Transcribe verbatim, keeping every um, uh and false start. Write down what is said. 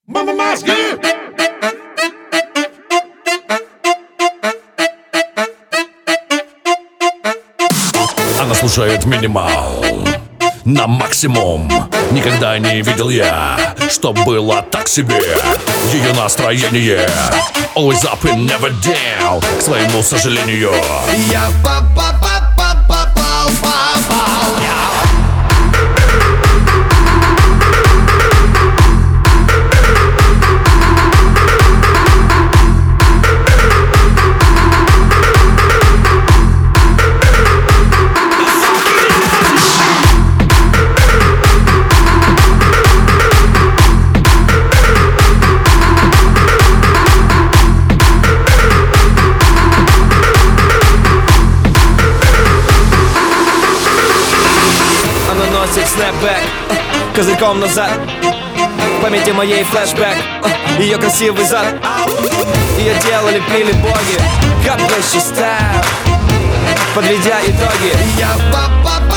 Мама, мозги! Она слушает минимал на максимум. Никогда не видел я, что было так себе. Ее настроение always up and never down. К своему сожалению, я попал, попал, я. Носит снэпбэк, uh, козырьком назад. В памяти моей флешбэк, uh, ее красивый зад. Ее делали, пили боги, как бы счастав, подведя итоги. Я попал.